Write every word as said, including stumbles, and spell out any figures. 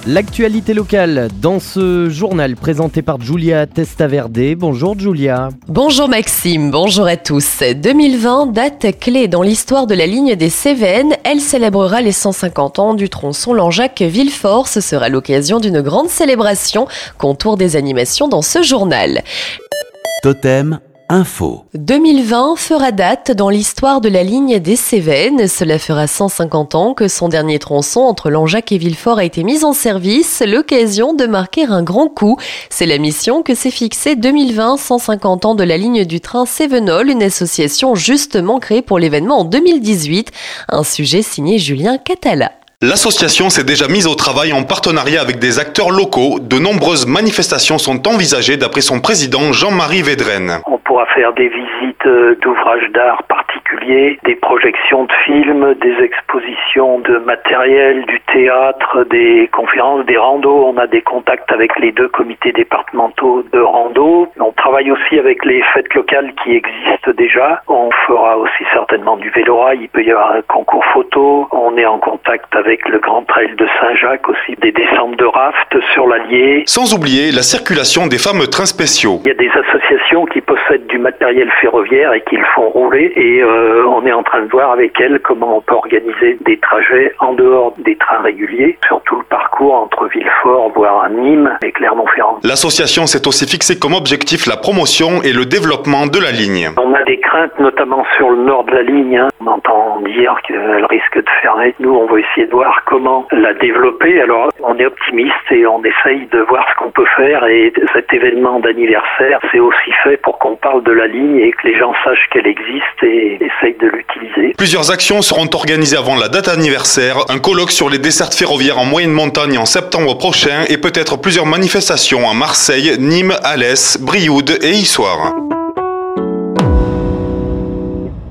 L'actualité locale dans ce journal présenté par Julia Testaverde. Bonjour Julia. Bonjour Maxime, bonjour à tous. deux mille vingt, date clé dans l'histoire de la ligne des Cévennes. Elle célébrera les cent cinquante ans du tronçon Langeac-Villefort. Ce sera l'occasion d'une grande célébration. Contour des animations dans ce journal. Totem Info. deux mille vingt fera date dans l'histoire de la ligne des Cévennes. Cela fera cent cinquante ans que son dernier tronçon entre Langeac et Villefort a été mis en service. L'occasion de marquer un grand coup. C'est la mission que s'est fixée deux mille vingt, cent cinquante ans de la ligne du train Cévenol, une association justement créée pour l'événement en deux mille dix-huit. Un sujet signé Julien Catala. L'association s'est déjà mise au travail en partenariat avec des acteurs locaux. De nombreuses manifestations sont envisagées d'après son président Jean-Marie Védrenne. On pourra faire des visites d'ouvrages d'art particuliers, des projections de films, des expositions de matériel, du théâtre, des conférences, des randos. On a des contacts avec les deux comités départementaux de rando. On travaille aussi avec les fêtes locales qui existent déjà. On fera aussi certainement du vélo-rail. Il peut y avoir un concours photo. On est en contact avec avec le Grand Trail de Saint-Jacques, aussi des descentes de raft sur l'Allier. Sans oublier la circulation des fameux trains spéciaux. Il y a des associations qui possèdent du matériel ferroviaire et qui le font rouler et euh, on est en train de voir avec elles comment on peut organiser des trajets en dehors des trains réguliers, sur tout le parcours entre Villefort, voire à Nîmes et Clermont-Ferrand. L'association s'est aussi fixée comme objectif la promotion et le développement de la ligne. On a des craintes notamment sur le nord de la ligne. Hein. On entend dire qu'elle risque de fermer. Nous, on va essayer de voir comment la développer. Alors, on est optimiste et on essaye de voir ce qu'on peut faire. Et cet événement d'anniversaire, c'est aussi fait pour qu'on parle de la ligne et que les gens sachent qu'elle existe et essayent de l'utiliser. Plusieurs actions seront organisées avant la date anniversaire. Un colloque sur les dessertes ferroviaires en moyenne montagne en septembre prochain et peut-être plusieurs manifestations à Marseille, Nîmes, Alès, Brioude et Issoire.